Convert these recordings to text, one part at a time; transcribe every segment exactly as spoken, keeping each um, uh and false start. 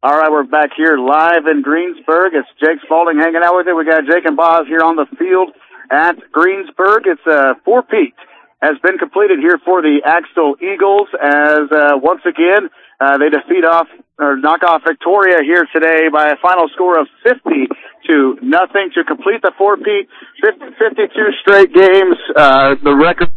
All right, we're back here live in Greensburg. It's Jake Spalding hanging out with you. We got Jake and Boz here on the field at Greensburg. It's a uh, four-peat has been completed here for the Axtell Eagles as uh, once again uh, they defeat off or knock off Victoria here today by a final score of fifty to nothing to complete the four-peat. fifty-two straight games. Uh, the record.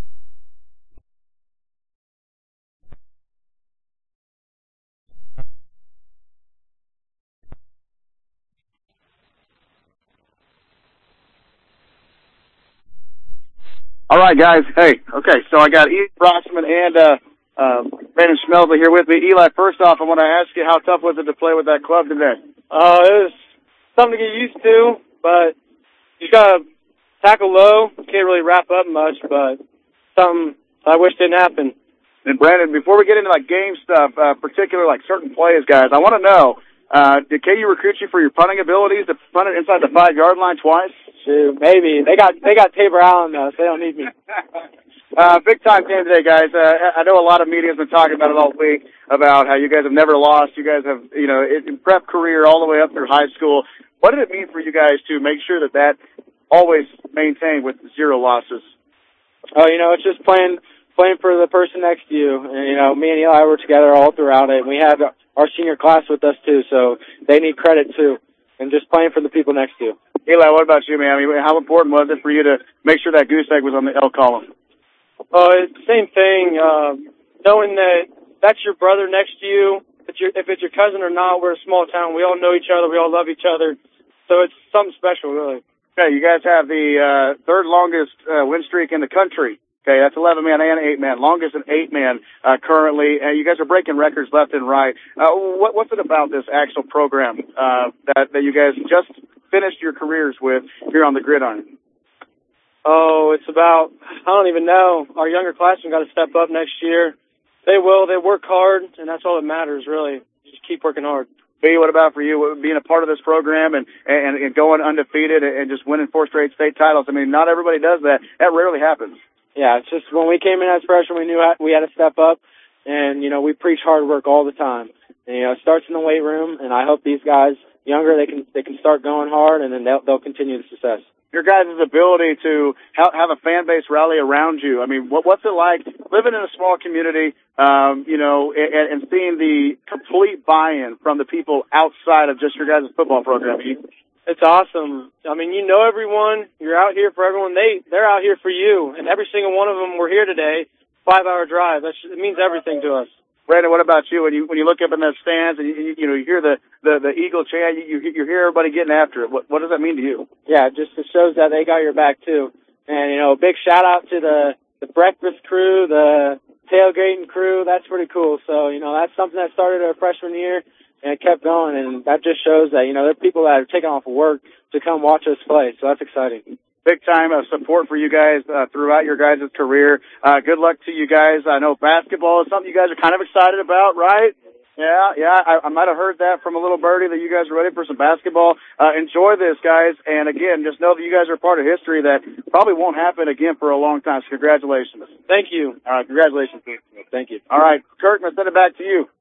All right, guys. Hey, okay, so I got Eli Broxman and uh, uh, Brandon Schmelzle here with me. Eli, first off, I want to ask you, how tough was it to play with that club today? Uh, it was something to get used to, but you got to tackle low. Can't really wrap up much, but something I wish didn't happen. And, Brandon, before we get into, like, game stuff, uh, particular, like, certain plays, guys, I want to know, uh, did K U recruit you for your punting abilities to punt it inside the five-yard line twice? Shoot, maybe. They got they got Tabor Allen, though, so they don't need me. uh, big-time game today, guys. Uh, I know a lot of media has been talking about it all week, about how you guys have never lost. You guys have, you know, in prep career all the way up through high school. What did it mean for you guys to make sure that that always maintained with zero losses? Oh, you know, it's just playing playing for the person next to you. And, you know, me and Eli were together all throughout it, and we had our senior class with us, too, so they need credit, too, and just playing for the people next to you. Eli, what about you, man? I mean, how important was it for you to make sure that goose egg was on the L column? Oh, it's the same thing. Uh, knowing that that's your brother next to you, if, you're, if it's your cousin or not, we're a small town. We all know each other. We all love each other. So it's something special, really. Okay, you guys have the uh, third longest uh, win streak in the country. Okay, that's eleven man and eight man, longest in eight man uh, currently. And you guys are breaking records left and right. Uh, what, what's it about this Axtell program uh, that, that you guys just finished your careers with here on the gridiron? Oh, it's about, I don't even know. Our younger classmen got to step up next year. They will. They work hard, and that's all that matters, really. Just keep working hard. B, what about for you, being a part of this program and, and, and going undefeated and just winning four straight state titles? I mean, not everybody does that. That rarely happens. Yeah, it's just when we came in as freshmen, we knew we had to step up, and, you know, we preach hard work all the time. And, you know, it starts in the weight room, and I hope these guys, younger, they can they can start going hard, and then they'll, they'll continue the success. Your guys' ability to have a fan base rally around you. I mean, what, what's it like living in a small community, um, you know, and, and seeing the complete buy-in from the people outside of just your guys' football program? It's awesome. I mean, you know everyone. You're out here for everyone. They, they're out here for you. And every single one of them were here today, five-hour drive. That's, it means everything to us. Brandon, what about you? When you when you look up in those stands and you, you know you hear the, the, the Eagle chant, you, you hear everybody getting after it. What what does that mean to you? Yeah, just it shows that they got your back too. And you know, big shout out to the the breakfast crew, the tailgating crew. That's pretty cool. So you know, that's something that started our freshman year and it kept going. And that just shows that you know there are people that are taking off of work to come watch us play. So that's exciting. Big time of support for you guys uh, throughout your guys' career. Uh, good luck to you guys. I know basketball is something you guys are kind of excited about, right? Yeah, yeah. I, I might have heard that from a little birdie that you guys are ready for some basketball. Uh, enjoy this, guys. And again, just know that you guys are part of history that probably won't happen again for a long time. So congratulations. Thank you. All right, congratulations. Thank you. All right, Kirk, I'm going to send it back to you.